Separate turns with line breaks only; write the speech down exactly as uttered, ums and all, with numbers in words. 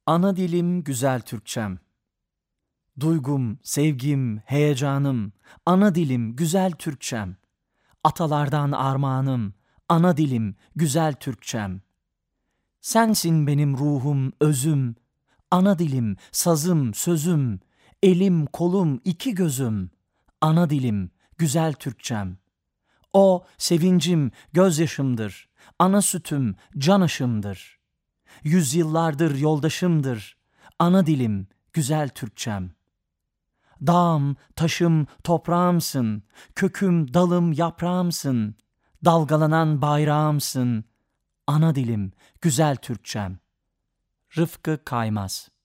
Ana dilim güzel Türkçem. Duygum, sevgim, heyecanım, ana dilim güzel Türkçem. Atalardan armağanım, ana dilim güzel Türkçem. Sensin benim ruhum, özüm, ana dilim, sazım, sözüm, elim, kolum, iki gözüm, ana dilim güzel Türkçem. O sevincim, gözyaşımdır, ana sütüm, can ışımdır. Yüzyıllardır yoldaşımdır, ana dilim, güzel Türkçem. Dağım, taşım, toprağımsın, köküm, dalım, yaprağımsın, dalgalanan bayrağımsın, ana dilim, güzel Türkçem. Rıfkı Kaymaz.